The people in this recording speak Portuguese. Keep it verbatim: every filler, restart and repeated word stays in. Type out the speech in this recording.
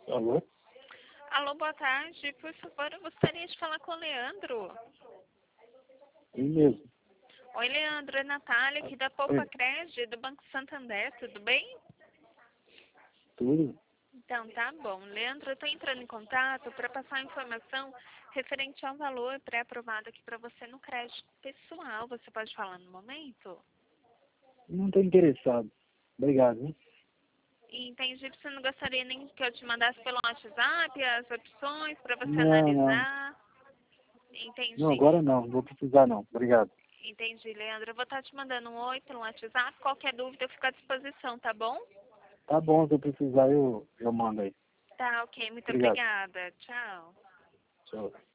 Alô? Alô, boa tarde. Por favor, eu gostaria de falar com o Leandro. Ele mesmo. Oi, Leandro. É Natália, aqui da Poupa Cred, do Banco Santander. Tudo bem? Tudo? Então, tá bom. Leandro, eu estou entrando em contato para passar a informação referente ao valor pré-aprovado aqui para você no crédito pessoal. Você pode falar no momento? Não estou interessado. Obrigado, hein? Entendi que você não gostaria nem que eu te mandasse pelo WhatsApp as opções para você Não, não. analisar. Entendi. Não, agora não. Não vou precisar, não. Obrigado. Entendi, Leandro. Eu vou estar te mandando um oi pelo WhatsApp. Qualquer dúvida eu fico à disposição, tá bom? Tá bom, se eu precisar, eu, eu mando aí. Tá, ok. Muito Obrigado. obrigada. Tchau. Tchau.